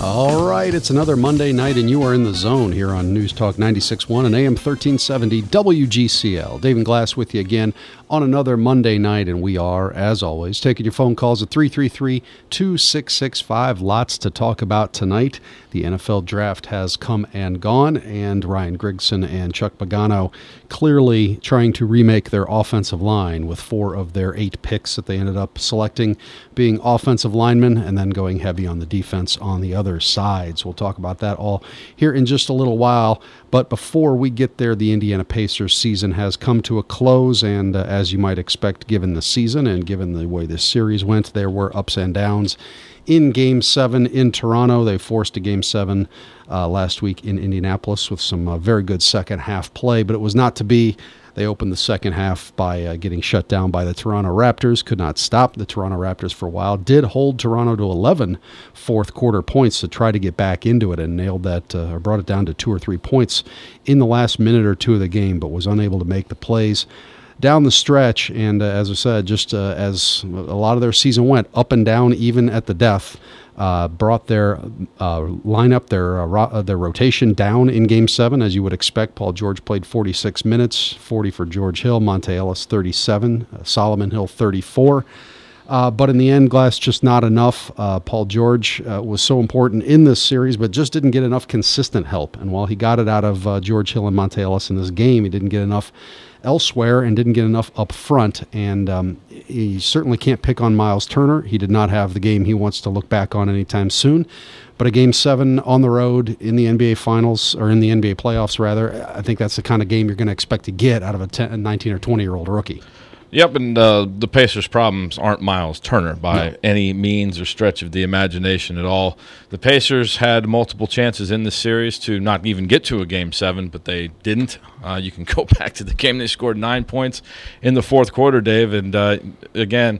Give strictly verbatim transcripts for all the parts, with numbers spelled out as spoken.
All right, it's another Monday night, and you are in the zone here on News Talk ninety-six point one and A M thirteen seventy W G C L. Dave and Glass with you again on another Monday night, and we are, as always, taking your phone calls at three three three, two six six five. Lots to talk about tonight. The N F L draft has come and gone, and Ryan Grigson and Chuck Pagano clearly trying to remake their offensive line with four of their eight picks that they ended up selecting being offensive linemen, and then going heavy on the defense on the other sides. We'll talk about that all here in just a little while. But before we get there, the Indiana Pacers season has come to a close, and uh, as you might expect, given the season and given the way this series went, there were ups and downs. In Game seven in Toronto, they forced a Game seven uh, last week in Indianapolis with some uh, very good second-half play, but it was not to be. They opened the second half by uh, getting shut down by the Toronto Raptors, could not stop the Toronto Raptors for a while, did hold Toronto to eleven fourth-quarter points to try to get back into it, and nailed that, uh, or brought it down to two or three points in the last minute or two of the game, but was unable to make the plays down the stretch. And uh, as I said, just uh, as a lot of their season went, up and down, even at the death, uh, brought their uh, lineup, their uh, ro- uh, their rotation down in Game seven, as you would expect. Paul George played forty-six minutes, forty for George Hill, Monte Ellis thirty-seven, uh, Solomon Hill thirty-four. Uh, but in the end, Glass, just not enough. Uh, Paul George uh, was so important in this series, but just didn't get enough consistent help. And while he got it out of uh, George Hill and Monte Ellis in this game, he didn't get enough elsewhere and didn't get enough up front. And um, he certainly can't pick on Miles Turner. He did not have the game he wants to look back on anytime soon. But a Game seven on the road in the N B A Finals, or in the N B A playoffs, rather, I think that's the kind of game you're going to expect to get out of a ten, nineteen or twenty-year-old rookie. Yep, and uh, the Pacers' problems aren't Miles Turner by no. any means or stretch of the imagination at all. The Pacers had multiple chances in this series to not even get to a Game seven, but they didn't. Uh, you can go back to the game. They scored nine points in the fourth quarter, Dave, and uh, again,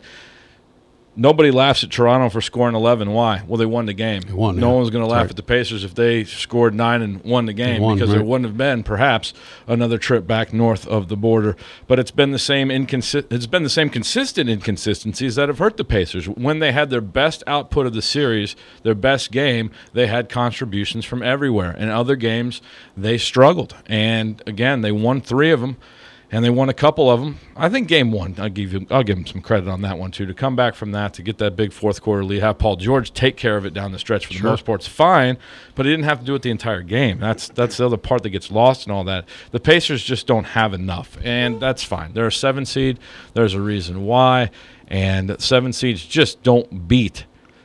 nobody laughs at Toronto for scoring eleven. Why? Well, they won the game. They won, no yeah. one's going to laugh right. at the Pacers if they scored nine and won the game, won, because right. there wouldn't have been perhaps another trip back north of the border. But it's been the same inconsi- It's been the same consistent inconsistencies that have hurt the Pacers. When they had their best output of the series, their best game, they had contributions from everywhere. In other games, they struggled. And again, they won three of them. And they won a couple of them. I think game one, I'll give you, I'll give them some credit on that one too. To come back from that, to get that big fourth quarter lead, have Paul George take care of it down the stretch for the sure. most part, it's fine. But he didn't have to do it the entire game. That's that's the other part that gets lost and all that. The Pacers just don't have enough, and that's fine. They're a seven seed. There's a reason why, and seven seeds just don't beat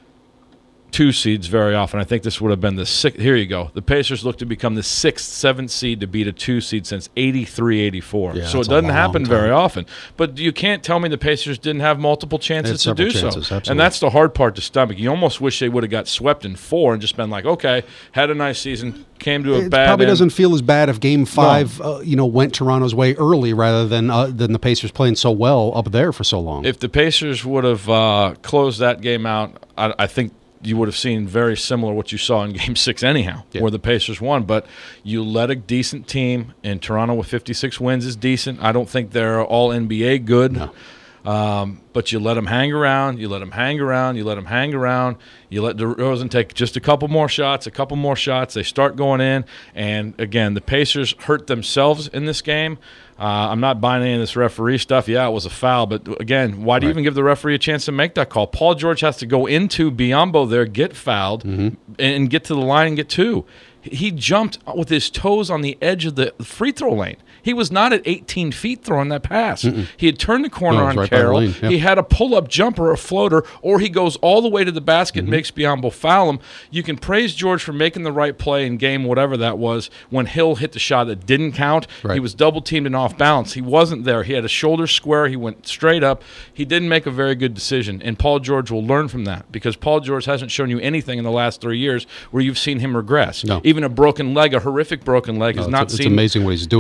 two seeds very often. I think this would have been the sixth. Here you go. The Pacers look to become the sixth, seventh seed to beat a two seed since eighty-three eighty-four. Yeah, so it doesn't happen time. very often. But you can't tell me the Pacers didn't have multiple chances to do chances, so. Absolutely. And that's the hard part to stomach. You almost wish they would have got swept in four and just been like, okay, had a nice season, came to a it bad probably end. Doesn't feel as bad if Game Five, no. uh, you know, went Toronto's way early rather than uh, than the Pacers playing so well up there for so long. If the Pacers would have uh, closed that game out, I, I think you would have seen very similar what you saw in Game six anyhow, yeah. where the Pacers won. But you let a decent team, and Toronto with fifty-six wins is decent. I don't think they're all N B A good. No. Um, but you let them hang around, you let them hang around, you let them hang around, you let DeRozan take just a couple more shots, a couple more shots, they start going in, and again, the Pacers hurt themselves in this game. Uh, I'm not buying any of this referee stuff. Yeah, it was a foul, but again, why do you right. even give the referee a chance to make that call? Paul George has to go into Biyombo there, get fouled, mm-hmm. and get to the line and get two. He jumped with his toes on the edge of the free throw lane. He was not at eighteen feet throwing that pass. Mm-mm. He had turned the corner no, on right Carroll. yep. He had a pull-up jumper, a floater, or he goes all the way to the basket mm-hmm. and makes Biyombo foul him. You can praise George for making the right play in game whatever that was when Hill hit the shot that didn't count. Right. He was double-teamed and off balance. He wasn't there. He had a shoulder square. He went straight up. He didn't make a very good decision, and Paul George will learn from that because Paul George hasn't shown you anything in the last three years where you've seen him regress. No. Even a broken leg, a horrific broken leg, no, has not it's, seen. It's amazing what he's doing hasn't again.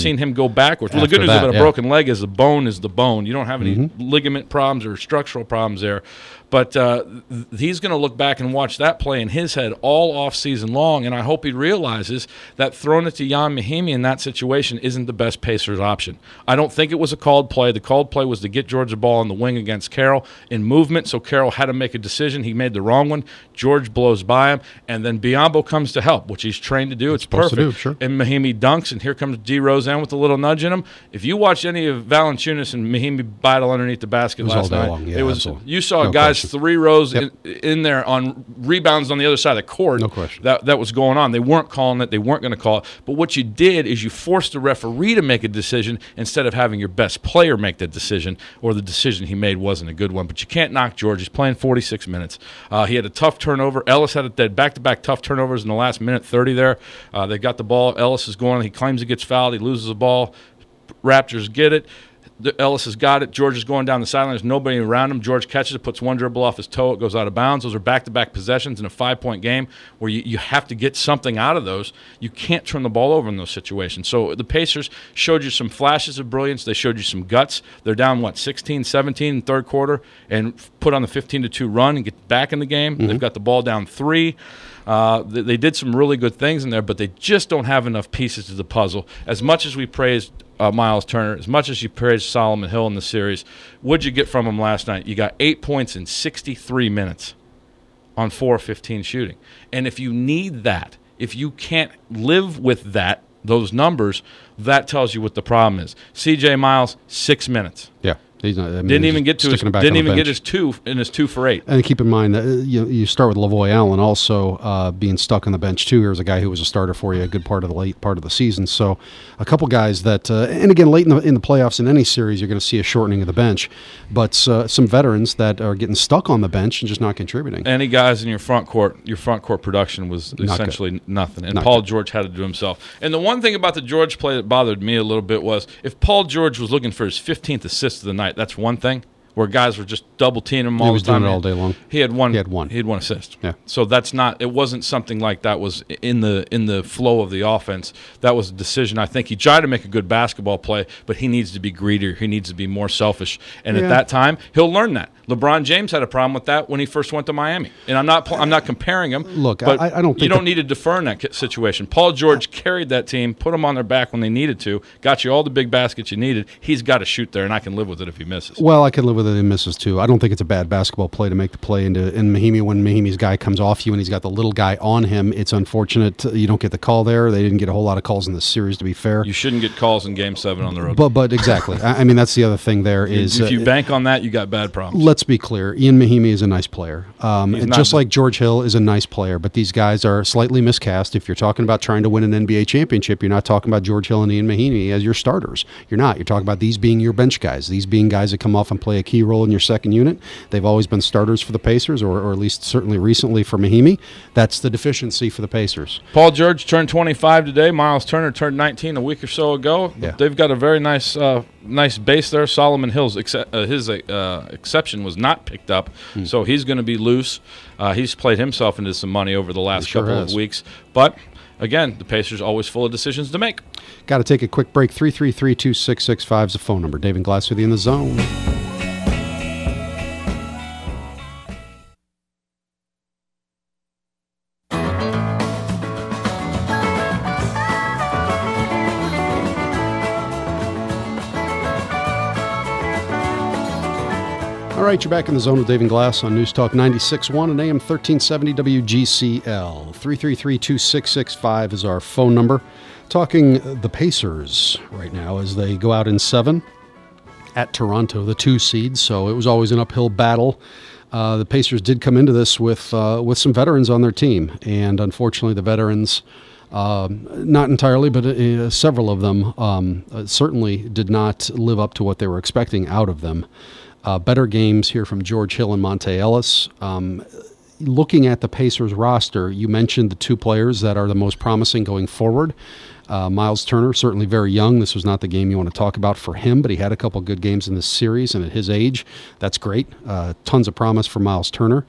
seen him go backwards. Well, the good news that, about a yeah. broken leg is the bone is the bone. You don't have any Mm-hmm. ligament problems or structural problems there. But uh, th- he's going to look back and watch that play in his head all off season long, and I hope he realizes that throwing it to Jan Mahimi in that situation isn't the best Pacers option. I don't think it was a called play. The called play was to get George the ball on the wing against Carroll in movement, so Carroll had to make a decision. He made the wrong one. George blows by him, and then Biyombo comes to help, which he's trained to do. It's supposed perfect. to do, sure. And Mahimi dunks, and here comes D. Roseanne with a little nudge in him. If you watch any of Valanciunas and Mahimi battle underneath the basket It was last all day night, long. Yeah, it was absolutely. you saw No guys question. three rows Yep. in, in there on rebounds on the other side of the court. No question. That that was going on. They weren't calling it. They weren't going to call it. But what you did is you forced the referee to make a decision instead of having your best player make that decision, or the decision he made wasn't a good one. But you can't knock George. He's playing forty-six minutes. Uh, he had a tough turnover. Ellis had a dead back-to-back tough turnovers in the last minute thirty there. Uh, they got the ball. Ellis is going. He claims he gets fouled. He loses the ball. Raptors get it. The- Ellis has got it. George is going down the sideline. There's nobody around him. George catches it, puts one dribble off his toe. It goes out of bounds. Those are back-to-back possessions in a five-point game where you, you have to get something out of those. You can't turn the ball over in those situations. So the Pacers showed you some flashes of brilliance. They showed you some guts. They're down, what, sixteen, seventeen in the third quarter, and put on the fifteen to two run and get back in the game. Mm-hmm. They've got the ball down three. Uh, they, they did some really good things in there, but they just don't have enough pieces to the puzzle. As much as we praised uh, Miles Turner, as much as you praised Solomon Hill in the series, what'd you get from him last night? You got eight points in sixty-three minutes on four of fifteen shooting. And if you need that, if you can't live with that, those numbers, that tells you what the problem is. C J Miles, six minutes. Yeah. He's not, I mean, Didn't he's even get to his, sticking it back didn't on the even get bench. his two in his two for eight. And keep in mind that uh, you, you start with Lavoy Allen also uh, being stuck on the bench too. Here's a guy who was a starter for you a good part of the late part of the season. So a couple guys that, uh, and again, late in the, in the playoffs in any series, you're going to see a shortening of the bench. But uh, some veterans that are getting stuck on the bench and just not contributing. Any guys in your front court, your front court production was Not essentially good. nothing. And Not Paul good. George had to do himself. And the one thing about the George play that bothered me a little bit was if Paul George was looking for his fifteenth assist of the night, that's one thing. Where guys were just double teaming him all He was the time. doing it all day long. He had one. He had one. He had one assist. Yeah. So that's not. It wasn't something like that was in the in the flow of the offense. That was a decision. I think he tried to make a good basketball play, but he needs to be greedier. He needs to be more selfish. And Yeah. at that time, he'll learn that. LeBron James had a problem with that when he first went to Miami. And I'm not. I'm not comparing him. Look, but I- I don't you think don't that- need to defer in that ki- situation. Paul George carried that team, put them on their back when they needed to, got you all the big baskets you needed. He's got to shoot there, and I can live with it if he misses. Well, I can live with it and misses too. I don't think it's a bad basketball play to make the play into in Mahimi when Mahimi's guy comes off you and he's got the little guy on him. It's unfortunate you don't get the call there. They didn't get a whole lot of calls in this series, to be fair. You shouldn't get calls in Game Seven on the road. But but exactly. I, I mean that's the other thing. There is if you uh, bank on that, you got bad problems. let's be clear. Ian Mahimi is a nice player, um, and not just the- like George Hill is a nice player. But these guys are slightly miscast. If you're talking about trying to win an N B A championship, you're not talking about George Hill and Ian Mahimi as your starters. You're not. You're talking about these being your bench guys. These being guys that come off and play a key role in your second unit. They've always been starters for the Pacers, or, or at least certainly recently for Mahimi. That's the deficiency for the Pacers. Paul George turned twenty-five today. Miles Turner turned nineteen a week or so ago. Yeah. They've got a very nice uh, nice base there. Solomon Hill's ex- uh, his uh, exception was not picked up, Hmm. so he's going to be loose. Uh, he's played himself into some money over the last He sure couple has. of weeks. But, again, the Pacers always full of decisions to make. Got to take a quick break. three three three, two six six five is the phone number. David Glass with you in the zone. All right, you're back in the zone with David Glass on News Talk ninety-six point one and A M thirteen seventy W G C L. three three three, two six six five is our phone number. Talking the Pacers right now as they go out in seven at Toronto, the two seed. So it was always an uphill battle. Uh, the Pacers did come into this with uh, with some veterans on their team, and unfortunately, the veterans. Um, not entirely, but uh, several of them um, uh, certainly did not live up to what they were expecting out of them. Uh, better games here from George Hill and Monte Ellis. Um, looking at the Pacers roster, you mentioned the two players that are the most promising going forward. Uh, Miles Turner, certainly very young. This was not the game you want to talk about for him, but he had a couple good games in this series, and at his age, that's great. Uh, tons of promise for Miles Turner.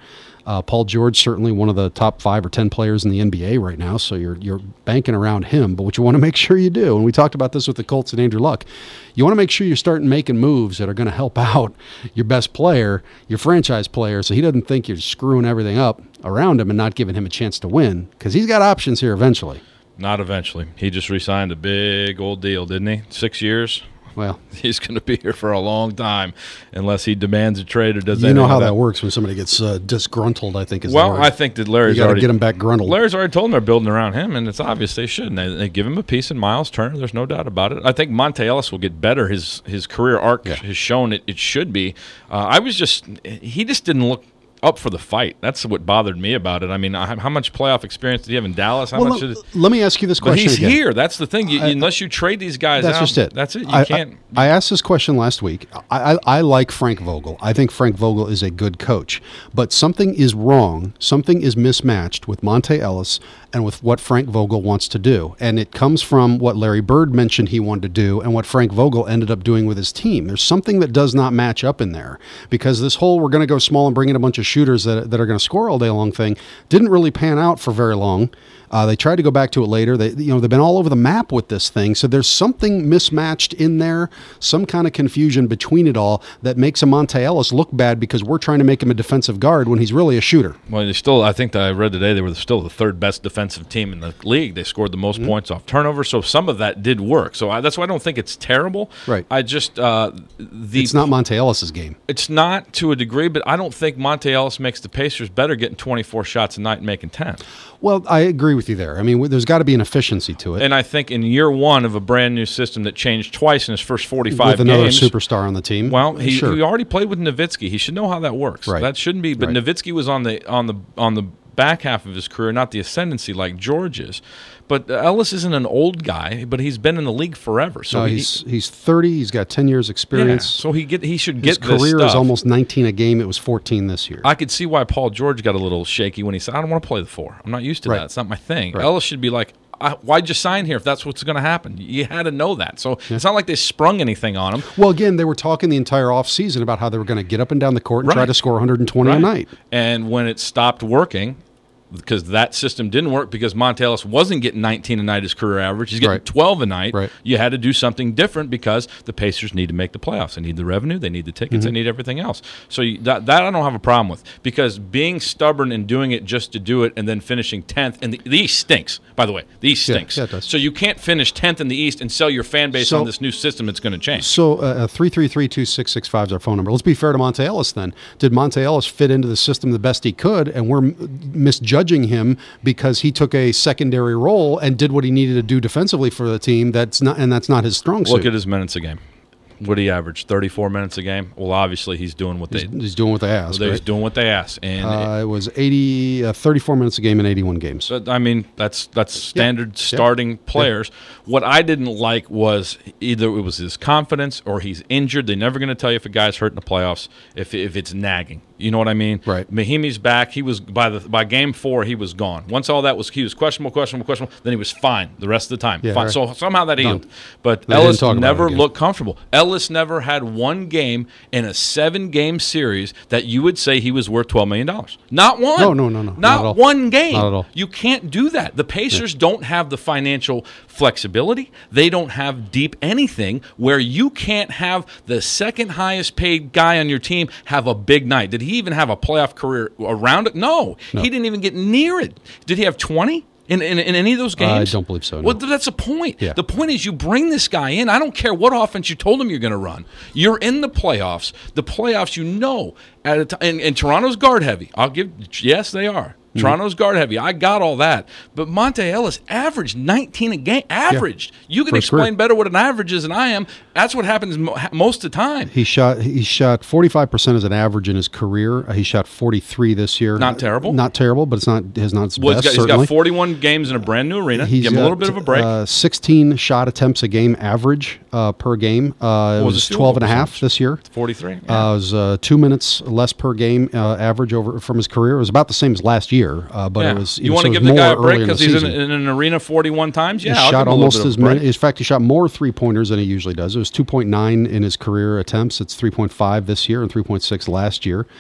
Uh, Paul George, certainly one of the top five or ten players in the N B A right now, so you're you're banking around him. But what you want to make sure you do, and we talked about this with the Colts and Andrew Luck, you want to make sure you're starting making moves that are going to help out your best player, your franchise player, so he doesn't think you're screwing everything up around him and not giving him a chance to win, because he's got options here eventually. Not eventually. He just re-signed a big old deal, didn't he? Six years? Well, he's going to be here for a long time unless he demands a trade or does you know how that. that works when somebody gets uh, disgruntled, I think is well the word. I think that Larry's you got to already get him back gruntled. Larry's already told them they're building around him, and it's obvious they should. And they, they give him a piece in Miles Turner. There's no doubt about it. I think Monte Ellis will get better. His his career arc yeah. has shown it, it should be. Uh, I was just he just didn't look up for the fight. That's what bothered me about it. I mean, how much playoff experience did he have in Dallas? How well, much let, did let me ask you this question. But he's again. here. That's the thing. You, I, unless you trade these guys that's out, just it. That's it. You I, can't. I, I asked this question last week. I, I, I like Frank Vogel. I think Frank Vogel is a good coach. But something is wrong. Something is mismatched with Monte Ellis and with what Frank Vogel wants to do. And it comes from what Larry Bird mentioned he wanted to do and what Frank Vogel ended up doing with his team. There's something that does not match up in there, because this whole we're going to go small and bring in a bunch of shooters that, that are going to score all day long thing didn't really pan out for very long. Uh, they tried to go back to it later. They, you know, they've been all over the map with this thing. So there's something mismatched in there, some kind of confusion between it all that makes a Monte Ellis look bad because we're trying to make him a defensive guard when he's really a shooter. Well, they still, I think that I read today they were still the third best defensive team in the league. They scored the most mm-hmm. points off turnover, so some of that did work. So I, that's why I don't think it's terrible. Right. I just uh, the it's not Monte Ellis's game. It's not to a degree, but I don't think Monte Ellis makes the Pacers better getting twenty-four shots a night and making ten. Well, I agree with you there. I mean, there's got to be an efficiency to it. And I think in year one of a brand new system that changed twice in his first forty-five with another games, superstar on the team. Well, he, sure. he already played with Nowitzki. He should know how that works. Right. That shouldn't be. But right. Nowitzki was on the on the on the back half of his career, not the ascendancy like George is. But Ellis isn't an old guy, but he's been in the league forever. So no, he, he's he's thirty. He's got ten years experience. Yeah, so he get he should his get this career stuff. is almost nineteen a game. It was fourteen this year. I could see why Paul George got a little shaky when he said, "I don't want to play the four. I'm not used to right. that. It's not my thing." Right. Ellis should be like, I, why'd you sign here if that's what's going to happen? You had to know that. So yeah. It's not like they sprung anything on him. Well, again, they were talking the entire offseason about how they were going to get up and down the court and right. try to score one hundred twenty right. a night. And when it stopped working, because that system didn't work because Monte Ellis wasn't getting nineteen a night his career average. He's getting right. twelve a night. Right. You had to do something different because the Pacers need to make the playoffs. They need the revenue. They need the tickets. Mm-hmm. They need everything else. So you, that, that I don't have a problem with, because being stubborn and doing it just to do it and then finishing tenth, and the, the East stinks, by the way. The East stinks. Yeah, yeah, it does. So you can't finish tenth in the East and sell your fan base so, on this new system that's going to change. So uh, three three three, two six six five is our phone number. Let's be fair to Monte Ellis then. Did Monte Ellis fit into the system the best he could, and we're m- misjudging him because he took a secondary role and did what he needed to do defensively for the team? That's not, and that's not his strong suit. Look at his minutes a game. What do he average? thirty-four minutes a game? Well, obviously he's doing what he's, they he's doing what they asked. He's right? doing what they asked, and uh, it was eighty, uh, thirty-four minutes a game in eighty-one games. So, I mean, that's that's standard yeah. starting yeah. players. Yeah. What I didn't like was either it was his confidence or he's injured. They're never going to tell you if a guy's hurt in the playoffs if if it's nagging. You know what I mean? Right. Mahimi's back. He was by the by game four. He was gone. Once all that was, he was questionable, questionable, questionable. Then he was fine the rest of the time. Yeah, fine. right. So somehow that healed. Done. But They Ellis didn't talk about never it again. looked comfortable. Ellis never had one game in a seven-game series that you would say he was worth twelve million dollars. Not one. No, no, no, no. Not, Not at all. one game. Not at all. You can't do that. The Pacers yeah. don't have the financial flexibility. They don't have deep anything where you can't have the second highest paid guy on your team have a big night. Did he even have a playoff career around it? No. no. He didn't even get near it. Did he have twenty? In, in in any of those games? I don't believe so. No. Well, that's the point. Yeah. The point is you bring this guy in. I don't care what offense you told him you're going to run. You're in the playoffs. The playoffs, you know, at a t- and, and Toronto's guard heavy. I'll give. Yes, they are. Mm-hmm. Toronto's guard heavy. I got all that. But Monte Ellis averaged nineteen a game. Averaged. Yeah. You can For explain better what an average is than I am. That's what happens mo- most of the time. He shot he shot forty-five percent as an average in his career. Uh, he shot forty-three this year. Not terrible. Not terrible, but it's not his not his well, best. He's got, he's certainly. got forty-one games in a brand new arena. He's Give him got, a little bit of a break. Uh, sixteen shot attempts a game average uh, per game. Uh, it was was the twelve and a half percentage? this year. forty-three. Yeah. Uh, it was uh, two minutes less per game uh, average over from his career. It was about the same as last year, uh, but yeah. it was. You, you want so to it give was the guy a more break early in the because he's in, season. in an arena forty-one times? Yeah, he I'll shot give him a almost little as bit of a break. many. In fact, he shot more three pointers than he usually does. It was two point nine in his career attempts. It's three point five this year and three point six last year.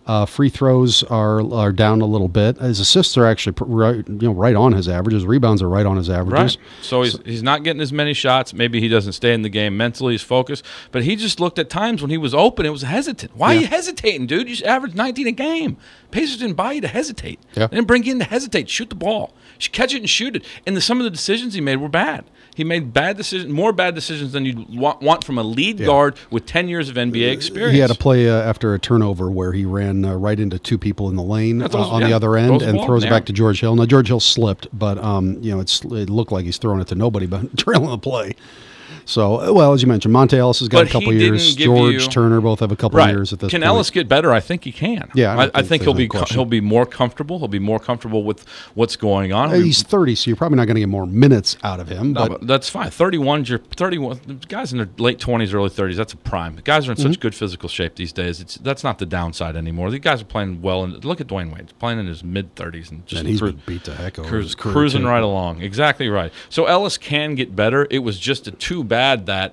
Uh, free throws are are down a little bit. His assists are actually right, you know, right on his averages. Rebounds are right on his averages. Right. So he's he's not getting as many shots. Maybe he doesn't stay in the game mentally. He's focused. But he just looked at times when he was open. It was hesitant. Why Yeah. are you hesitating, dude? You averaged nineteen a game. Pacers didn't buy you to hesitate. Yeah. They didn't bring you in to hesitate. Shoot the ball. You should catch it and shoot it. And the, some of the decisions he made were bad. He made bad decisions, more bad decisions than you'd want, want from a lead Yeah. guard with ten years of N B A experience. He had a play uh, after a turnover where he ran uh, right into two people in the lane uh, throws- on yeah, the other end throws the and ball throws in it the back air. to George Hill. Now George Hill slipped, but um, you know it's it looked like he's throwing it to nobody, but trailing the play. So, well, as you mentioned, Monte Ellis has got But a couple he didn't years. give George you- Turner both have a couple Right. years at this Can point. Ellis get better? I think he can. Yeah, I I, don't I think think there's he'll any be co- question. he'll be more comfortable. He'll be more comfortable with what's going on. Uh, He'll be- He's thirty, so you're probably not going to get more minutes out of him. No, But, but that's fine. thirty-one, you're thirty-one. The guys in their late twenties, early thirties, that's a prime. The guys are in Mm-hmm. such good physical shape these days. It's that's not the downside anymore. The guys are playing well. And look at Dwayne Wade, he's playing in his mid thirties and just and he's cru- been beat to heck over cruise, his career, cruising too. right along. Exactly right. So Ellis can get better. It was just a too bad that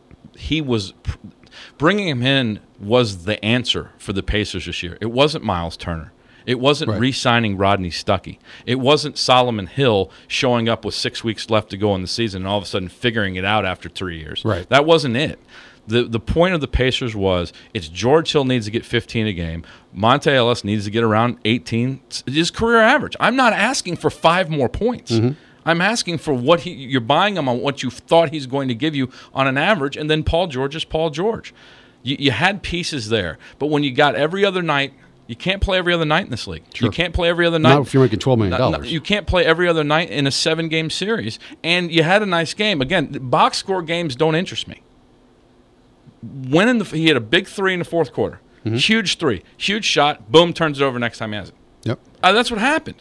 he was bringing him in was the answer for the Pacers this year. It wasn't Miles Turner. It wasn't Right. re-signing Rodney Stuckey. It wasn't Solomon Hill showing up with six weeks left to go in the season and all of a sudden figuring it out after three years. Right. That wasn't it. The the point of the Pacers was it's George Hill needs to get fifteen a game. Monte Ellis needs to get around eighteen, his career average. I'm not asking for five more points. Mm-hmm. I'm asking for what he you're buying him on what you thought he's going to give you on an average, and then Paul George is Paul George. You, you had pieces there, but when you got every other night, you can't play every other night in this league. Sure. You can't play every other night. Not if you're making twelve million No, dollars. no, you can't play every other night in a seven-game series, and you had a nice game. Again, box score games don't interest me. Winning the he had a big three in the fourth quarter, Mm-hmm. huge three, huge shot. Boom, turns it over next time he has it. Yep. Uh, that's what happened.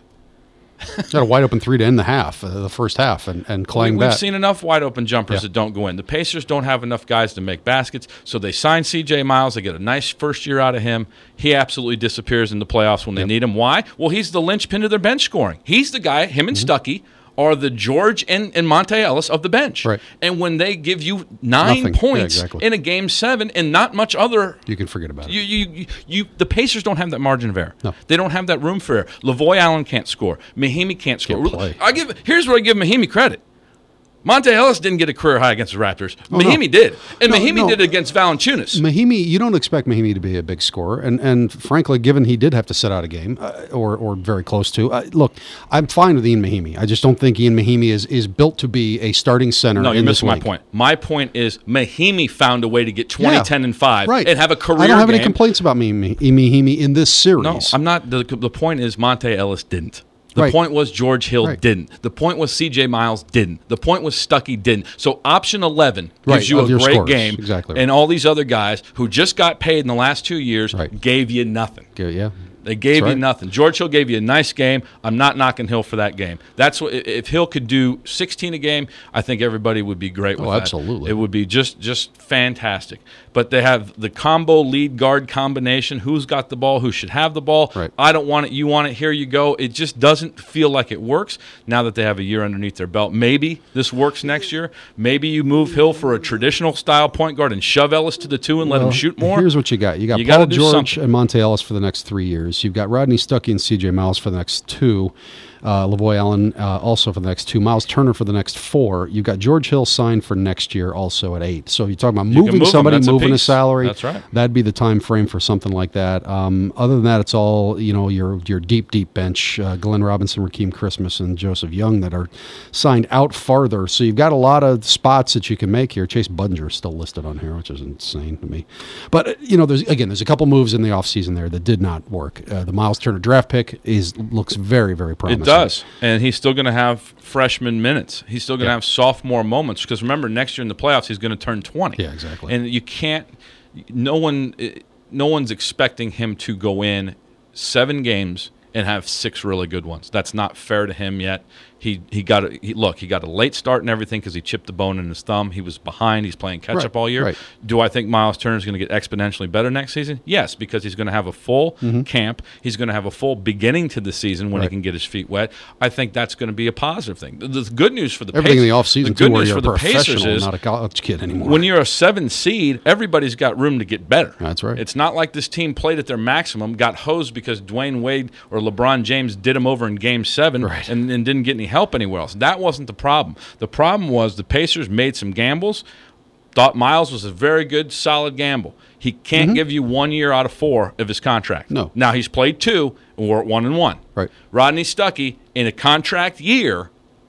Got a wide open three to end the half, uh, the first half, and, and We, claim we've that. seen enough wide open jumpers Yeah. that don't go in. The Pacers don't have enough guys to make baskets, so they sign C J Miles. They get a nice first year out of him. He absolutely disappears in the playoffs when they Yep. need him. Why? Well, he's the linchpin to their bench scoring. He's the guy, him and Mm-hmm. Stuckey, are the George and, and Monte Ellis of the bench. Right. And when they give you nine Nothing. Yeah, points exactly. in a game seven and not much other You can forget about it. you, you, you, you, the Pacers don't have that margin of error. No. They don't have that room for error. Lavoy Allen can't score. Mahimi can't score. Can't play. I give. Here's where I give Mahimi credit. Monte Ellis didn't get a career high against the Raptors. Oh, no. Mahimi did, and No, Mahimi no. did it against Valanciunas. Mahimi, you don't expect Mahimi to be a big scorer, and and frankly, given he did have to sit out a game, uh, or or very close to. Uh, look, I'm fine with Ian Mahimi. I just don't think Ian Mahimi is is built to be a starting center. No, you're in this missing my league. point. My point is Mahimi found a way to get twenty, Yeah. ten, and five, Right. and have a career I don't have game. any complaints about Mahimi, Mahimi in this series. No, I'm not. The, the point is Monte Ellis didn't. The Right. point was George Hill Right. didn't. The point was C J Miles didn't. The point was Stuckey didn't. So option eleven gives Right, you of a your great scorers. game. Exactly right. And all these other guys who just got paid in the last two years Right. gave you nothing. Yeah, yeah. They gave That's you right. nothing. George Hill gave you a nice game. I'm not knocking Hill for that game. That's what if Hill could do sixteen a game, I think everybody would be great with Oh, that. absolutely. It would be just just fantastic. But they have the combo lead guard combination. Who's got the ball? Who should have the ball? Right. I don't want it. You want it. Here you go. It just doesn't feel like it works now that they have a year underneath their belt. Maybe this works next year. Maybe you move Hill for a traditional style point guard and shove Ellis to the two and let him Well, shoot more. Here's what you got. You got You Paul gotta do George something. and Monte Ellis for the next three years. You've got Rodney Stuckey and C J Miles for the next two. Uh, Lavoy Allen uh, also for the next two. Miles Turner for the next four. You've got George Hill signed for next year also at eight. So you're talking about You can moving move 'em. somebody, That's a moving a piece. salary. That's right. That'd be the time frame for something like that. Um, other than that, it's all, you know, your your deep, deep bench. Uh, Glenn Robinson, Rakeem Christmas, and Joseph Young that are signed out farther. So you've got a lot of spots that you can make here. Chase Budinger is still listed on here, which is insane to me. But, uh, you know, there's again, there's a couple moves in the offseason there that did not work. Uh, the Miles Turner draft pick is looks very, very promising. It does, and he's still going to have freshman minutes. He's still going to Yeah. have sophomore moments because remember, next year in the playoffs, he's going to turn twenty. Yeah, exactly. And you can't. No one, no one's expecting him to go in seven games and have six really good ones. That's not fair to him yet. He he got a, he, look. He got a late start and everything because he chipped the bone in his thumb. He was behind. He's playing catch Right, up all year. right. Do I think Miles Turner is going to get exponentially better next season? Yes, because he's going to have a full Mm-hmm. camp. He's going to have a full beginning to the season when Right. he can get his feet wet. I think that's going to be a positive thing. The, the good news for the Everything Pacers, in the offseason, the too, good where news you're for a the Pacers professional, is not a college kid anymore. when you're a seven seed, everybody's got room to get better. That's right. It's not like this team played at their maximum, got hosed because Dwayne Wade or LeBron James did him over in Game Seven, Right. and, and didn't get any help anywhere else. That wasn't the problem. The problem was the Pacers made some gambles. Thought Miles was a very good, solid gamble. He can't give you one year out of four of his contract. No. Now he's played two, and we're at one and one. Right. Rodney Stuckey in a contract year,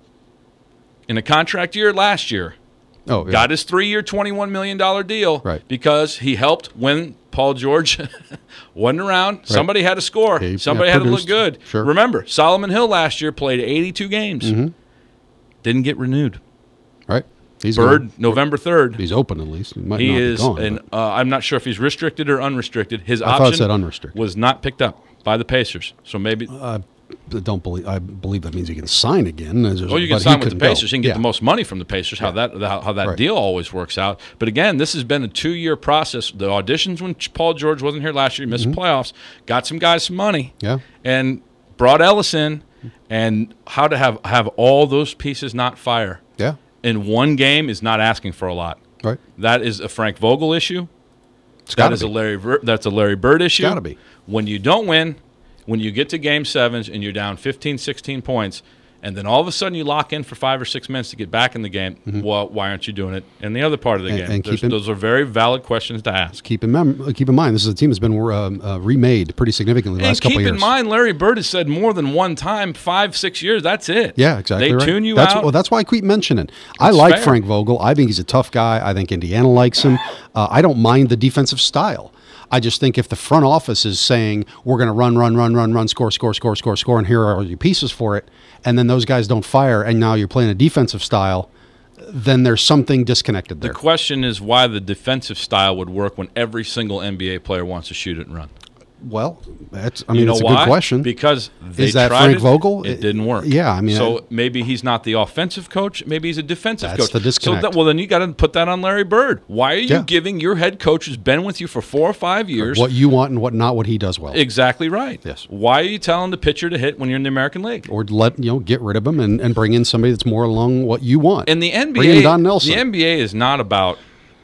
in a contract year last year, oh, yeah. got his three-year, twenty-one million dollars deal Right. because he helped when Paul George wasn't around. Somebody had to score. He- Somebody yeah, had to produced. look good. Sure. Remember, Solomon Hill last year played eighty-two games. Mm-hmm. Didn't get renewed. Right. He's Bird, gone. November third. He's open at least. He, might He not is, be gone, and but uh, I'm not sure if he's restricted or unrestricted. His I thought it option said unrestricted. was not picked up by the Pacers. So maybe I don't believe. I believe that means he can sign again. Well, you can but sign he with the couldn't go. Pacers. You can get Yeah. the most money from the Pacers. How that how, how that Right. deal always works out. But again, this has been a two-year process. The auditions when Paul George wasn't here last year, he missed Mm-hmm. playoffs, got some guys some money, Yeah. and brought Ellis in, and how to have have all those pieces not fire Yeah. in one game is not asking for a lot. Right. That is a Frank Vogel issue. It's That gotta is be. a Larry. Vir- That's a Larry Bird issue. gotta be. When you don't win, when you get to game sevens and you're down fifteen, sixteen points, and then all of a sudden you lock in for five or six minutes to get back in the game. Well, why aren't you doing it in the other part of the And- game? and There's- keep in- those are very valid questions to ask. Keep in mem- keep in mind, this is a team that's been um, uh, remade pretty significantly the And last couple keep of years. in mind, Larry Bird has said more than one time, five, six years. That's it. Yeah, exactly. They right. tune you that's, out. Well, that's why I keep mentioning. I That's like fair. Frank Vogel. I think he's a tough guy. I think Indiana likes him. Uh, I don't mind the defensive style. I just think if the front office is saying we're going to run, run, run, run, run, score, score, score, score, score, and here are your pieces for it, and then those guys don't fire, and now you're playing a defensive style, then there's something disconnected there. the question is why the defensive style would work when every single N B A player wants to shoot it and run. Well, that's I mean, You know it's a why? good question. Because they Is that tried Frank it, Vogel? It didn't work. Yeah, I mean, so I- maybe he's not the offensive coach. Maybe he's a defensive That's coach. the disconnect. So that, well, then you got to put that on Larry Bird. Why are you Yeah. giving your head coach who's been with you for four or five years? what you want and what not what he does well. Exactly right. Yes. Why are you telling the pitcher to hit when you're in the American League? Or let you know, get rid of him and, and bring in somebody that's more along what you want. And the N B A, Bring in Don Nelson. the N B A is not about.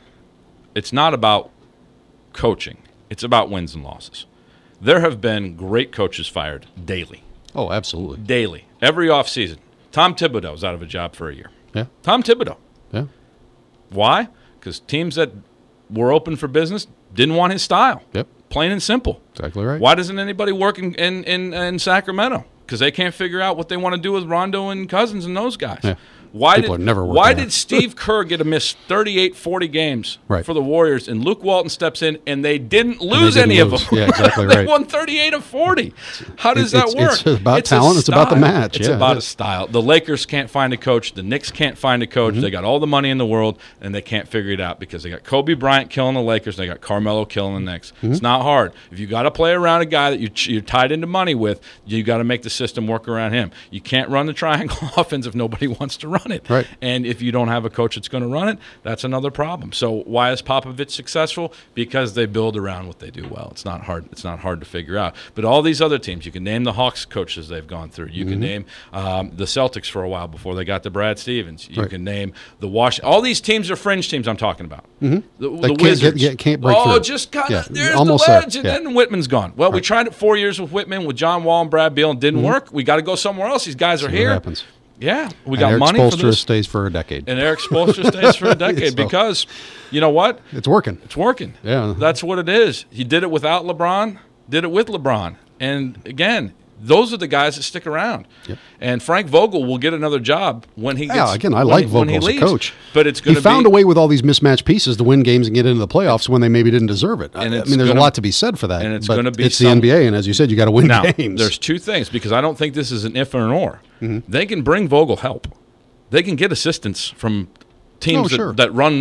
It's not about coaching. It's about wins and losses. There have been great coaches fired daily. Oh, absolutely. Daily. Every offseason. Tom Thibodeau was out of a job for a year. Yeah, Tom Thibodeau. yeah. Why? Because teams that were open for business didn't want his style. Yep. Plain and simple. Exactly right. Why doesn't anybody work in, in, in, in Sacramento? Because they can't figure out what they want to do with Rondo and Cousins and those guys. Yeah. Why People did are never working Why out. did Steve Kerr get a miss thirty-eight, forty games Right. for the Warriors, and Luke Walton steps in, and they didn't lose didn't any lose. of them? Yeah, exactly they right. won thirty-eight of forty. How does It's- that work? it's about a talent, it's about the style. match, It's yeah, about it a is. style. The Lakers can't find a coach. The Knicks can't find a coach. Mm-hmm. They got all the money in the world, and they can't figure it out because they got Kobe Bryant killing the Lakers. And they got Carmelo killing the Knicks. Mm-hmm. It's not hard. If you got to play around a guy that you, you're tied into money with, you got to make the system work around him. You can't run the triangle offense if nobody wants to run it. Right. And if you don't have a coach that's going to run it, that's another problem. So why is Popovich successful? Because they build around what they do well. It's not hard. It's not hard to figure out. But all these other teams, you can name the Hawks coaches they've gone through. You can name um, the Celtics for a while before they got to Brad Stevens. You Right. can name the Wash. All these teams are fringe teams. I'm talking about. Mm-hmm. The, That the can't Wizards get- get- can't break oh, through. just kind Yeah, of there's almost the there. ledge, and Yeah. then Whitman's gone. Well, we tried it four years with Whitman, with John Wall and Brad Beal, and didn't work. We got to go somewhere else. These guys are See what here. happens. Yeah, we And got Eric money for Spoelstra this. stays for a decade. And Eric Spoelstra stays for a decade So- because, you know what? It's working. It's working. Yeah. That's what it is. He did it without LeBron, did it with LeBron. And again, those are the guys that stick around. Yep. And Frank Vogel will get another job when he gets Yeah, again, I when like he- when Vogel he as a leaves. coach. But it's He going to be found a way with all these mismatched pieces to win games and get into the playoffs when they maybe didn't deserve it. I, And I it's mean, there's gonna- a lot to be said for that. and it's but gonna be it's some- the N B A, and as you said, you got to win Now, games. there's two things because I don't think this is an if or an or. Mm-hmm. They can bring Vogel help. They can get assistance from teams Oh, that, sure. that run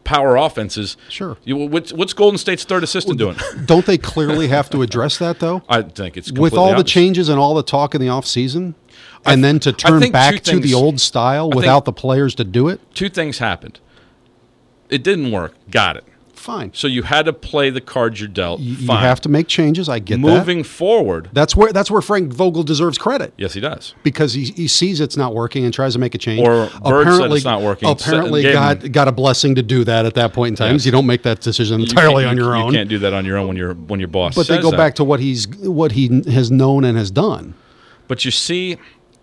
power offenses. Sure. You, what's, what's Golden State's third assistant doing? Don't they clearly have to address that, though? I think it's with all the obvious. changes and all the talk in the offseason, I and th- then to I turn think back two to things- the old style I without think- the players to do it? Two things happened. It didn't work. Got it. Fine. So you had to play the cards you're dealt. You, you Fine. have to make changes. I get that. Moving forward. That's where that's where Frank Vogel deserves credit. Yes, he does. Because he, he sees it's not working and tries to make a change. Or Bird said it's not working, Apparently so- gave got him- got a blessing to do that at that point in time. Yes. You don't make that decision You entirely can't- on you- your you own. can't do that on your own when your when your boss But says they go that. back to what he's what he has known and has done. But you see,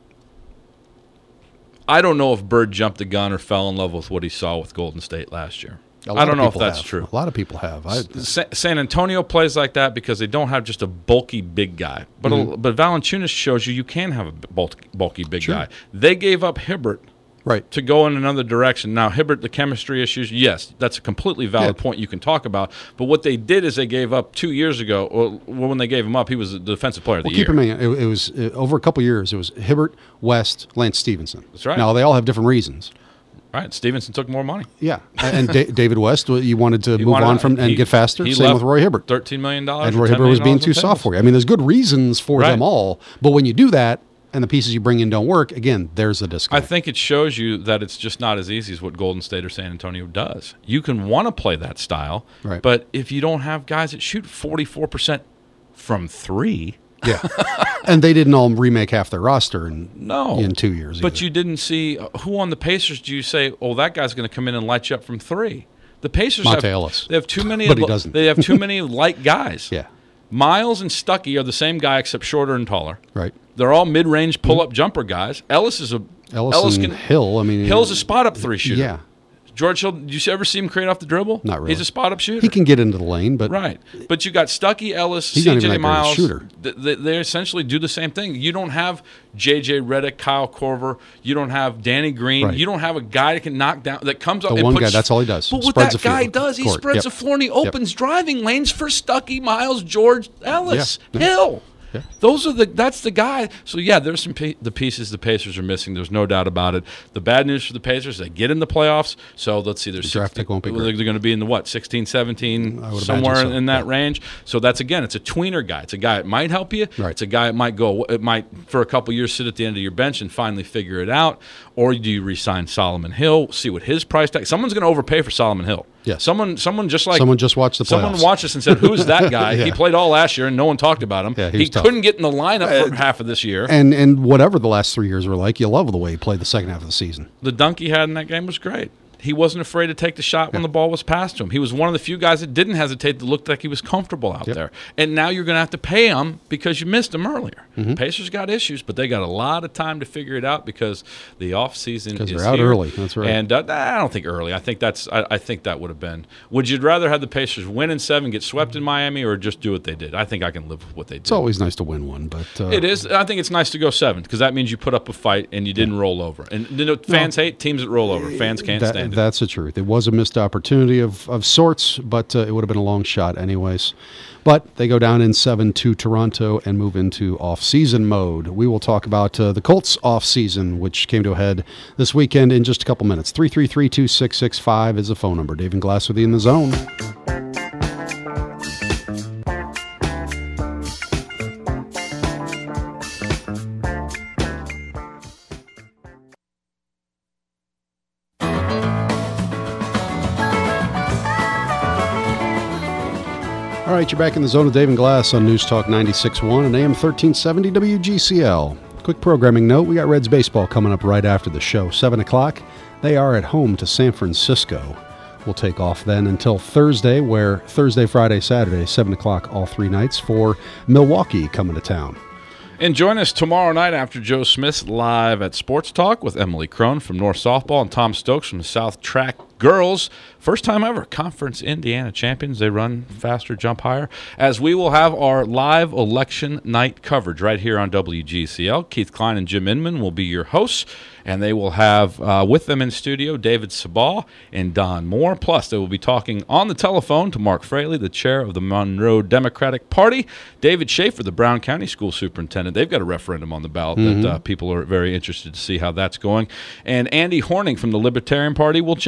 I don't know if Bird jumped the gun or fell in love with what he saw with Golden State last year. A lot I don't of know if people that's have. true. A lot of people have. I, Sa- San Antonio plays like that because they don't have just a bulky big guy. But Mm-hmm. a, but Valanciunas shows you you can have a bulky, bulky big Sure. guy. They gave up Hibbert right. to go in another direction. Now, Hibbert, the chemistry issues, yes, that's a completely valid Yeah. point you can talk about. But what they did is they gave up two years ago, or when they gave him up, he was the defensive player of the Well, year. keep in mind, it, it was uh, over a couple years. It was Hibbert, West, Lance Stevenson. That's right. Now they all have different reasons. Right, Stevenson took more money. Yeah, and da- David West, well, you wanted to He move wanted- on from and he- get faster. he Same left with Roy Hibbert. thirteen million dollars. And Roy Hibbert was being too soft for you. I mean, there's good reasons for Right. them all, but when you do that and the pieces you bring in don't work, again, there's a I disconnect. think it shows you that it's just not as easy as what Golden State or San Antonio does. You can want to play that style, Right. but if you don't have guys that shoot forty-four percent from three, Yeah, and they didn't all remake half their roster in no. in two years. But either. you didn't see uh, who on the Pacers do you say, oh, that guy's going to come in and light you up from three? The Pacers Monte have, Ellis. they have too many. But he doesn't. They have too many light guys. yeah, Miles and Stuckey are the same guy except shorter and taller. right. They're all mid-range pull-up jumper guys. Ellis is a Ellis, Ellis and can, Hill. I mean, Hill's a spot-up three shooter. Yeah, George Hill, did you ever see him create off the dribble? Not really. He's a spot-up shooter. he can get into the lane, but Right. But you got Stuckey, Ellis, He's not C even J that great a Miles. shooter. Th- th- They essentially do the same thing. You don't have J J Redick, Kyle Korver. You don't have Danny Green. Right. You don't have a guy that can knock down, that comes up The and one puts, guy, that's all he does. But what Spreads that the guy field, does, he court. spreads Yep. the floor and he opens driving lanes for Stuckey, Miles, George, Ellis, Yeah. Yeah. Hill. Yeah. Those are the. That's the guy. So yeah, there's some pe- the pieces the Pacers are missing. There's no doubt about it. The bad news for the Pacers, they get in the playoffs. So let's see, there's The draft pick won't be They're great. going to be in the what, sixteen, seventeen, I would somewhere imagine so. in that Yeah. range. So that's again, it's a tweener guy. It's a guy that might help you. Right. It's a guy that might go. It might for a couple years sit at the end of your bench and finally figure it out. Or do you re-sign Solomon Hill? See what his price tag. Someone's going to overpay for Solomon Hill. Yes. Someone. Someone just like Someone just watched the Someone playoffs. watched us and said, "Who's that guy? Yeah. He played all last year and no one talked about him. Yeah, he he was tough. couldn't get in the lineup for half of this year." and and whatever the last three years were like, you love the way he played the second half of the season. The dunk he had in that game was great. He wasn't afraid to take the shot when the ball was passed to him. He was one of the few guys that didn't hesitate, that looked like he was comfortable out Yep. there. And now you're going to have to pay him because you missed him earlier. Mm-hmm. Pacers got issues, but they got a lot of time to figure it out because the offseason Because is they're out here. early. That's right. And uh, I don't think early. I think that's. I, I think that would have been. Would you rather have the Pacers win in seven, get swept in Miami, or just do what they did? I think I can live with what they did. It's always nice to win one, but uh, It is. I think it's nice to go seven because that means you put up a fight and you didn't roll over. And you know, fans hate teams that roll over. Fans can't that, stand it. That's the truth. It was a missed opportunity of, of sorts, but uh, it would have been a long shot anyways. But they go down in seven to Toronto and move into off-season mode. We will talk about uh, the Colts off-season, which came to a head this weekend in just a couple minutes. three three three, two six six five is the phone number. Dave and Glass with you in the zone. All right, you're back in the zone of Dave and Glass on News Talk ninety-six point one and A M thirteen seventy W G C L. Quick programming note, we got Reds baseball coming up right after the show, seven o'clock. They are at home to San Francisco. We'll take off then until Thursday, where Thursday, Friday, Saturday, seven o'clock all three nights for Milwaukee coming to town. And join us tomorrow night after Joe Smith's live at Sports Talk with Emily Crone from North Softball and Tom Stokes from the South Track Girls. First time ever, Conference Indiana champions. They run faster, jump higher. As we will have our live election night coverage right here on W G C L. Keith Klein and Jim Inman will be your hosts, and they will have uh, with them in studio David Sabah and Don Moore. Plus, they will be talking on the telephone to Mark Fraley, the chair of the Monroe Democratic Party, David Schaefer, the Brown County School Superintendent. They've got a referendum on the ballot Mm-hmm. that uh, people are very interested to see how that's going. And Andy Horning from the Libertarian Party will check in.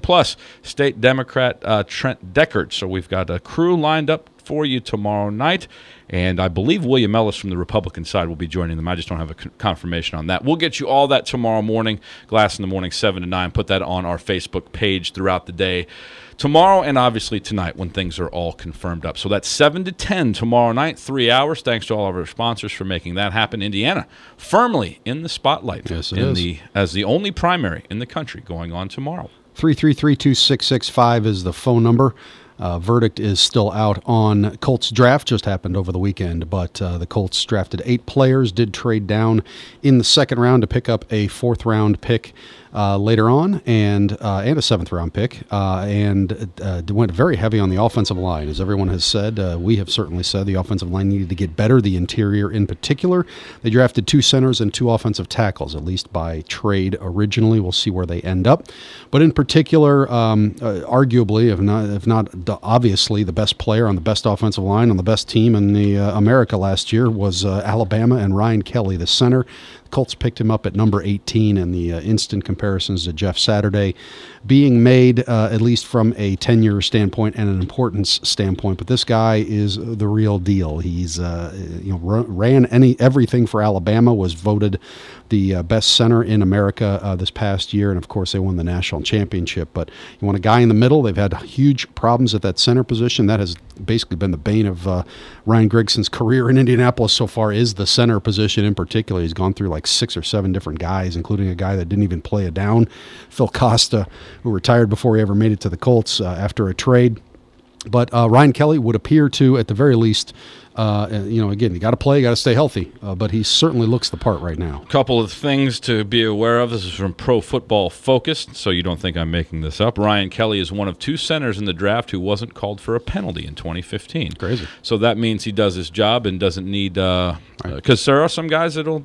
plus State Democrat uh, Trent Deckard. So we've got a crew lined up for you tomorrow night. And I believe William Ellis from the Republican side will be joining them. I just don't have a confirmation on that. We'll get you all that tomorrow morning. Glass in the Morning, seven to nine. Put that on our Facebook page throughout the day. Tomorrow and obviously tonight when things are all confirmed up. So that's seven to ten tomorrow night, three hours. Thanks to all of our sponsors for making that happen. Indiana firmly in the spotlight yes, it in is. the, as the only primary in the country going on tomorrow. three three three, two six six five is the phone number. Uh, verdict is still out on Colts draft. Just happened over the weekend, but uh, the Colts drafted eight players, did trade down in the second round to pick up a fourth round pick uh, later on, and uh, and a seventh round pick, uh, and uh, went very heavy on the offensive line. As everyone has said, uh, we have certainly said the offensive line needed to get better, the interior in particular. They drafted two centers and two offensive tackles, at least by trade originally. We'll see where they end up. But in particular, um, uh, arguably, if not, if not obviously, the best player on the best offensive line on the best team in the uh, America last year was uh, Alabama and Ryan Kelly, the center. Colts picked him up at number eighteen, and the uh, instant comparisons to Jeff Saturday being made, uh, at least from a tenure standpoint and an importance standpoint. But this guy is the real deal. He's uh, you know ran any everything for Alabama, was voted the uh, best center in America uh, this past year, and of course they won the national championship. But you want a guy in the middle. They've had huge problems at that center position. That has basically been the bane of uh, Ryan Grigson's career in Indianapolis so far, is the center position in particular. He's gone through like six or seven different guys, including a guy that didn't even play a down, Phil Costa, who retired before he ever made it to the Colts uh, after a trade. But uh, Ryan Kelly would appear to, at the very least, uh, you know, again, you got to play, you got to stay healthy, uh, but he certainly looks the part right now. Couple of things to be aware of. This is from Pro Football Focus, so you don't think I'm making this up. Ryan Kelly is one of two centers in the draft who wasn't called for a penalty in twenty fifteen. Crazy. So that means he does his job and doesn't need uh, – because right. uh, there are some guys that'll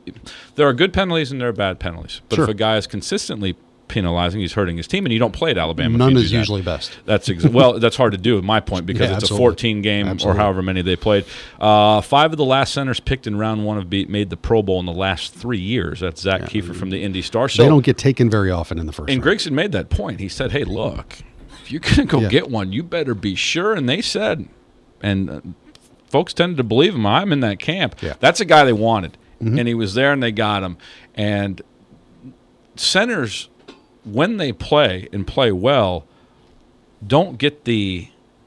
– there are good penalties and there are bad penalties. But sure. if a guy is consistently – penalizing, he's hurting his team, and you don't play at Alabama. None is that. usually best. That's ex- well, that's hard to do, in my point, because yeah, it's absolutely. a fourteen game absolutely. or however many they played. Uh, five of the last centers picked in round one have be- made the Pro Bowl in the last three years. That's Zach yeah. Kiefer from the Indy Star. So, they don't get taken very often in the first. And round. Grigson made that point. He said, "Hey, look, if you're going to go yeah. get one, you better be sure." And they said, and uh, folks tended to believe him. I'm in that camp. Yeah. That's a guy they wanted, mm-hmm. and he was there, and they got him. And centers, when they play and play well, don't get the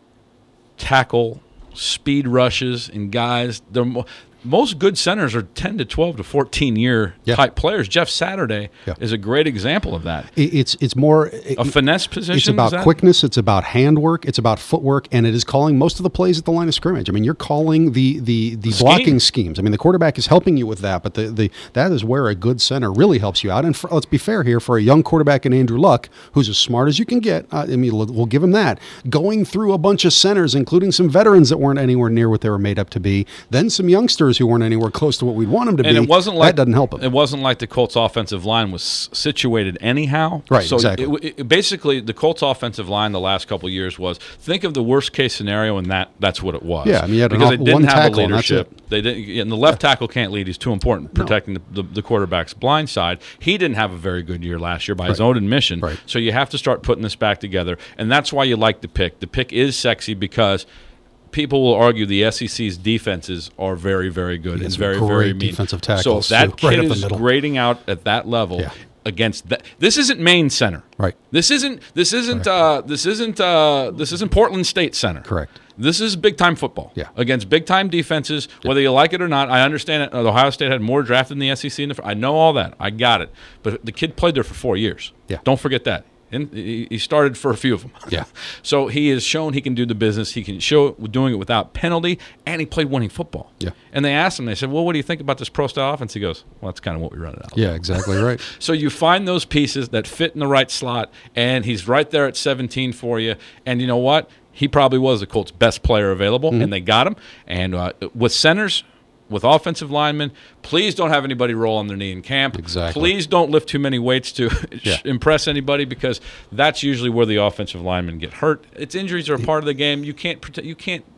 tackle speed rushes and guys. They're mo- most good centers are ten to twelve to fourteen year yeah. type players. Jeff Saturday yeah. is a great example of that. It, it's it's more a it, finesse position. It's about quickness. It's about handwork. It's about footwork, and it is calling most of the plays at the line of scrimmage. I mean, you're calling the the the Scheme. blocking schemes. I mean, the quarterback is helping you with that, but the, the that is where a good center really helps you out. And for, let's be fair here, for a young quarterback in Andrew Luck, who's as smart as you can get, uh, I mean, we'll, we'll give him that. Going through a bunch of centers, including some veterans that weren't anywhere near what they were made up to be, then some youngsters who weren't anywhere close to what we'd want them to and be. It wasn't like, that doesn't help them. It wasn't like the Colts offensive line was situated anyhow. Right, so exactly. It, it, basically, the Colts offensive line the last couple of years was, think of the worst case scenario, and that that's what it was. Yeah, I mean, you had because an, they didn't one have tackle, the and that's leadership. it. They didn't, and the left yeah. tackle can't lead. He's too important protecting no. the, the, the quarterback's blind side. He didn't have a very good year last year by right. his own admission. Right. So you have to start putting this back together, and that's why you like the pick. The pick is sexy because people will argue the S E C's defenses are very, very good and very, very mean. Defensive tackles. So if that too, kid right is grading out at that level yeah. against that, this isn't Maine Center. Right. This isn't. This isn't. Uh, this isn't. Uh, this isn't Portland State Center. Correct. This is big time football. Yeah. Against big time defenses, yeah. whether you like it or not. I understand it. Ohio State had more draft than the S E C in the. I know all that. I got it. But the kid played there for four years. Yeah. Don't forget that. And he started for a few of them. Yeah. So he has shown he can do the business. He can show it doing it without penalty, and he played winning football. Yeah. And they asked him, they said, well, what do you think about this pro style offense? He goes, well, that's kind of what we run it out. Yeah, exactly right. So you find those pieces that fit in the right slot, and he's right there at seventeen for you. And you know what? He probably was the Colts' best player available, mm-hmm. and they got him. And uh, with centers, with offensive linemen, please don't have anybody roll on their knee in camp. Exactly. Please don't lift too many weights to yeah. impress anybody, because that's usually where the offensive linemen get hurt. Its injuries are a part of the game. You can't protect, you can't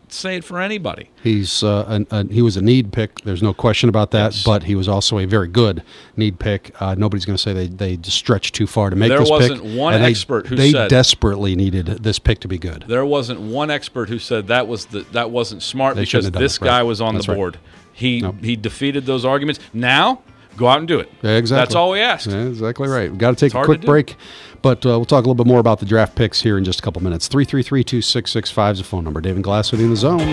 say it for anybody. He's uh, an, a, he was a need pick. There's no question about that. Yes. But he was also a very good need pick. Uh, nobody's going to say they they just stretched too far to make there this pick. There wasn't one and expert they, who they said they desperately needed this pick to be good. There wasn't one expert who said that was the that wasn't smart They because shouldn't have done this it. Right. guy was on That's the right. board. He Nope. he defeated those arguments. Now go out and do it. Yeah, exactly. That's all we ask. Yeah, exactly right. We've got to take It's a hard quick to do. break, but uh, we'll talk a little bit more about the draft picks here in just a couple minutes. three three three, two six six five is the phone number. David Glass with you in the zone.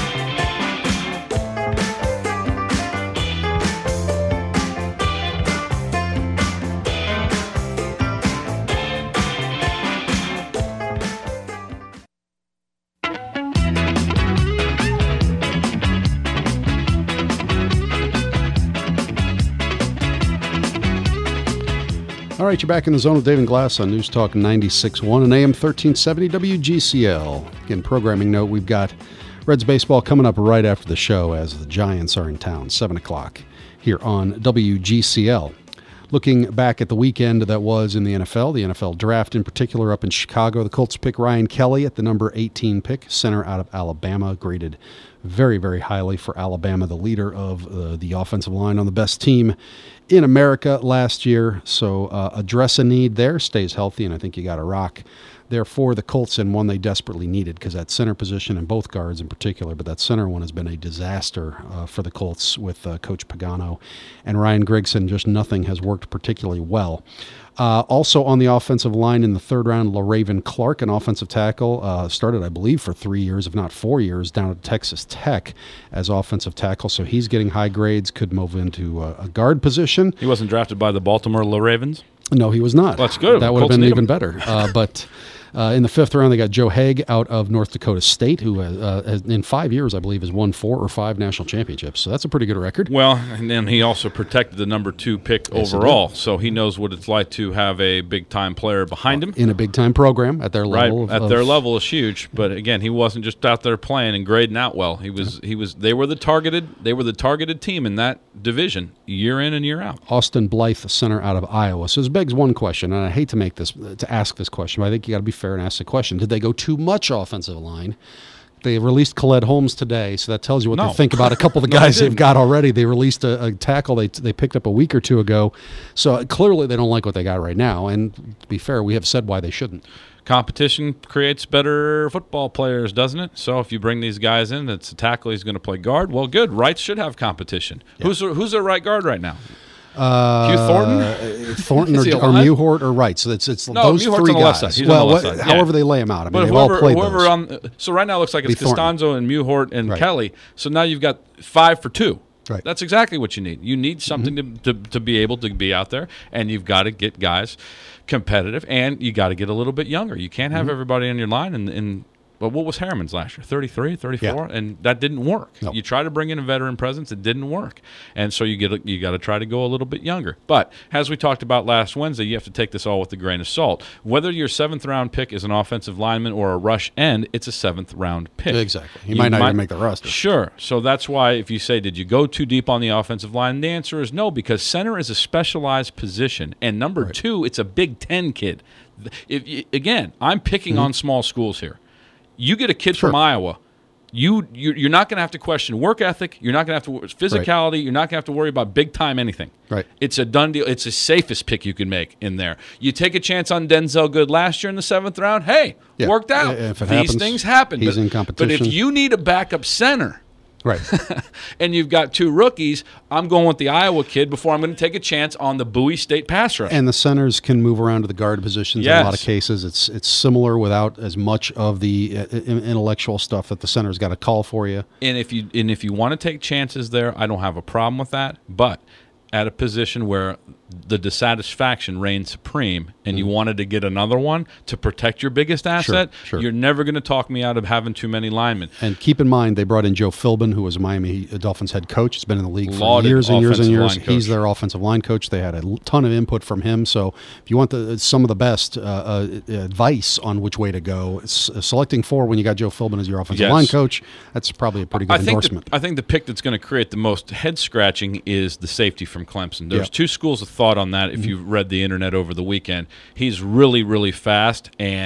All right, you're back in the zone with David Glass on News Talk ninety-six point one and A M thirteen seventy W G C L. Again, programming note, we've got Reds baseball coming up right after the show as the Giants are in town, seven o'clock here on W G C L. Looking back at the weekend that was in the N F L, the N F L draft in particular up in Chicago, the Colts pick Ryan Kelly at the number eighteen pick, center out of Alabama, graded very, very highly for Alabama, the leader of uh, the offensive line on the best team in America last year. So uh, address a need there, stays healthy, and I think you got a rock there for the Colts, and one they desperately needed because that center position and both guards in particular, but that center one has been a disaster uh, for the Colts with uh, Coach Pagano and Ryan Grigson. Just nothing has worked particularly well. Uh, also on the offensive line in the third round, LaRaven Clark, an offensive tackle, uh, started, I believe, for three years, if not four years, down at Texas Tech as offensive tackle. So he's getting high grades, could move into a, a guard position. He wasn't drafted by the Baltimore Ravens. No, he was not. That's good. That would have Colts been need even him. better. Uh, but uh, in the fifth round, they got Joe Haig out of North Dakota State, who uh, has, in five years, I believe, has won four or five national championships. So that's a pretty good record. Well, and then he also protected the number two pick Yes, he overall, did. so he knows what it's like to have a big-time player behind him. In a big-time program at their Right, level. of- at their of- level is huge, but again, he wasn't just out there playing and grading out well. He was, he was. They were the targeted. They were the targeted team in that division, year in and year out. Austin Blythe, center out of Iowa. So this begs one question, and I hate to make this to ask this question, but I think you got to be fair and ask the question: did they go too much offensive line? They released Khaled Holmes today, so that tells you what No. they think about a couple of the No, they guys they've didn't. got already. They released a, a tackle they they picked up a week or two ago, so uh, clearly they don't like what they got right now. And to be fair, we have said why they shouldn't. Competition creates better football players, doesn't it? So if you bring these guys in, that's a tackle, he's going to play guard. Well, good. Rights should have competition. Who's their, who's their right guard right now? Uh, Hugh Thornton? Thornton Is he or, or alive? Muhort or Wright. So it's it's No, those Muhort's three on the left guys. side. He's on well, the left what- side, yeah. however they lay them out. I mean, But they've whoever, all played whoever those. on, so right now it looks like it's Be Thornton. Costanzo and Muhort and Right. Kelly. So now you've got five for two. Right. That's exactly what you need. You need something to, to to be able to be out there, and you've got to get guys competitive, and you got to get a little bit younger. You can't have everybody on your line and. and well, what was Harriman's last year? thirty-three, thirty-four? Yeah. And that didn't work. No. You try to bring in a veteran presence, it didn't work. And so you get you got to try to go a little bit younger. But as we talked about last Wednesday, you have to take this all with a grain of salt. Whether your seventh round pick is an offensive lineman or a rush end, it's a seventh round pick. Exactly. He might not even make the roster. Sure. So that's why if you say, did you go too deep on the offensive line? The answer is no, because center is a specialized position. And number Right. two, it's a Big Ten kid. If you, again, I'm picking on small schools here. You get a kid Sure. from Iowa, you, you you're not going to have to question work ethic. You're not going to have to physicality. You're not going to have to worry about big time anything. Right. It's a done deal. It's the safest pick you can make in there. You take a chance on Denzel Good last year in the seventh round. Hey, Yeah. worked out. If it These happens, things happen. he's but, in But competition. if you need a backup center, Right. and you've got two rookies, I'm going with the Iowa kid before I'm going to take a chance on the Bowie State pass rush. And the centers can move around to the guard positions in a lot of Yes. cases. It's it's similar without as much of the uh, in- intellectual stuff that the center's got to call for you. And if you and if you want to take chances there, I don't have a problem with that. But at a position where the dissatisfaction reigns supreme and you wanted to get another one to protect your biggest asset, sure. you're never going to talk me out of having too many linemen. And keep in mind, they brought in Joe Philbin, who was a Miami Dolphins head coach. He's been in the league for Lauded years and years and offensive years. line coach. He's their offensive line coach. They had a l- ton of input from him. So if you want the some of the best uh, uh, advice on which way to go, s- selecting four when you got Joe Philbin as your offensive Yes. line coach, that's probably a pretty good I think, endorsement. the, I think the pick that's going to create the most head scratching is the safety from Clemson. There's Yeah. two schools of thought on that if you've read the internet over the weekend. He's really, really fast, and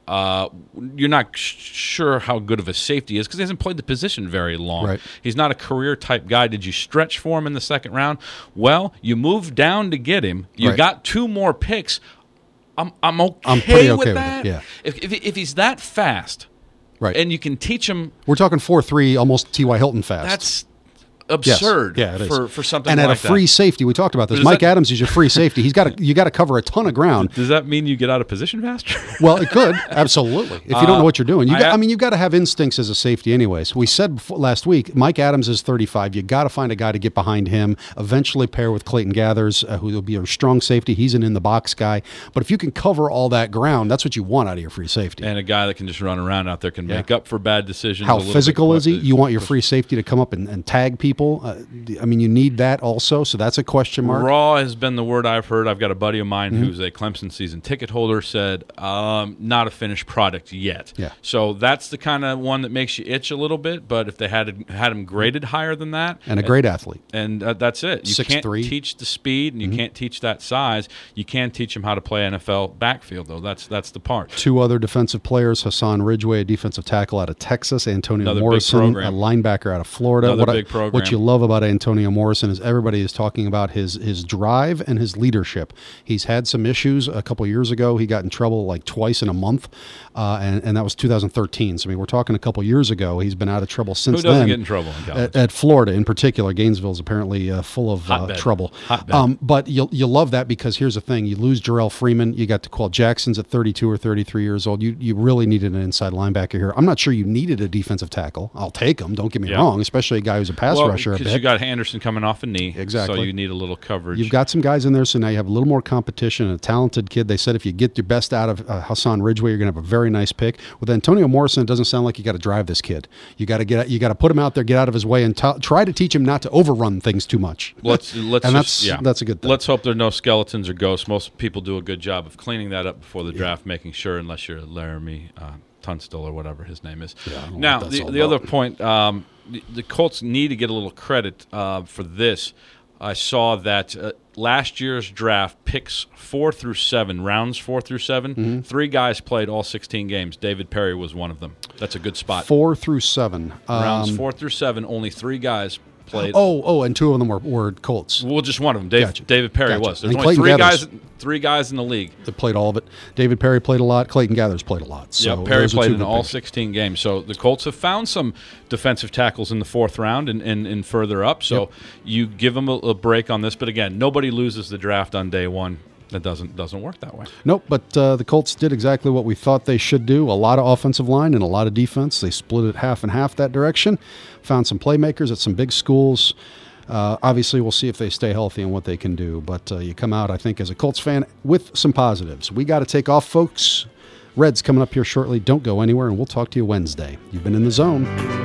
Uh, you're not sh- sure how good of a safety is because he hasn't played the position very long. Right. He's not a career-type guy. Did you stretch for him in the second round? Well, you moved down to get him. You Right. got two more picks. I'm I'm okay, I'm pretty okay with with that. it, yeah. If, if if he's that fast, Right. and you can teach him, We're talking four three, almost T Y. Hilton fast. that's Yes. absurd. Yeah, it is. for for something and at like a free that. safety, we talked about this. Does Mike that- Adams is your free safety. He's got to you got to cover a ton of ground. Does that mean you get out of position faster? Well, it could absolutely. If you don't know what you're doing, you I got, ha- I mean, you got to have instincts as a safety, anyways. We said before, last week, Mike Adams is thirty-five. You got to find a guy to get behind him. Eventually, pair with Clayton Gathers, uh, who will be a strong safety. He's an in the box guy. But if you can cover all that ground, that's what you want out of your free safety. And a guy that can just run around out there can Yeah. make up for bad decisions. How a little physical bit. is he? You want your free safety to come up and, and tag people. Uh, I mean, you need that also. So that's a question mark. Raw has been the word I've heard. I've got a buddy of mine Mm-hmm. who's a Clemson season ticket holder said, um, not a finished product yet. Yeah. So that's the kind of one that makes you itch a little bit. But if they had had him graded higher than that, And a great athlete. and uh, that's it. You six can't three. teach the speed, and you Mm-hmm. can't teach that size. You can teach him how to play N F L backfield, though. That's that's the part. Two other defensive players, Hassan Ridgway, a defensive tackle out of Texas, Antonio Another big Morrison, a program. linebacker out of Florida. Another what, I- big program. what you love about Antonio Morrison is everybody is talking about his his drive and his leadership. He's had some issues a couple years ago. He got in trouble like twice in a month, uh, and, and that was two thousand thirteen. So, I mean, we're talking a couple years ago. He's been out of trouble since Who doesn't then. get in trouble in college? At, at Florida, in particular, Gainesville's apparently uh, full of uh, Hotbed. trouble. Hotbed. Um, but you you love that because here's the thing: you lose Jarrell Freeman, you got to call Jackson's at thirty-two or thirty-three years old. You you really needed an inside linebacker here. I'm not sure you needed a defensive tackle. I'll take him. Don't get me Yeah. wrong, especially a guy who's a pass well, rusher. A because bit. you got Anderson coming off a knee, Exactly. So you need a little coverage. You've got some guys in there, so now you have a little more competition and a talented kid. They said if you get your best out of uh, Hassan Ridgway, you're going to have a very nice pick. With Antonio Morrison, it doesn't sound like you got to drive this kid. You got to get you got to put him out there, get out of his way, and t- try to teach him not to overrun things too much. Let's let's and just, that's yeah. that's a good thing. Let's hope there are no skeletons or ghosts. Most people do a good job of cleaning that up before the draft, making sure, unless you're Laramie uh, Tunstall or whatever his name is. Yeah, I don't know now, what that's the, all the other about. point, um, the, the Colts need to get a little credit uh, for this. I saw that uh, last year's draft picks four through seven, rounds four through seven, Mm-hmm. three guys played all sixteen games. David Perry was one of them. That's a good spot. Four through seven. Rounds Um, four through seven, only three guys played. Oh, oh, and two of them were, were Colts. Well, just one of them. Dave, Gotcha. David Perry Gotcha. was. There's And only Clayton three Gathers. guys. Three guys in the league. That played all of it. David Perry played a lot. Clayton Gathers played a lot. So yeah, Perry those are played two in good all picks. sixteen games. So the Colts have found some defensive tackles in the fourth round and, and, and further up. So Yep. you give them a, a break on this. But again, nobody loses the draft on day one. That doesn't doesn't work that way. Nope, but uh, the Colts did exactly what we thought they should do. A lot of offensive line and a lot of defense. They split it half and half that direction. Found some playmakers at some big schools. Uh, obviously, we'll see if they stay healthy and what they can do. But uh, you come out, I think, as a Colts fan with some positives. We got to take off, folks. Reds coming up here shortly. Don't go anywhere, and we'll talk to you Wednesday. You've been in the zone.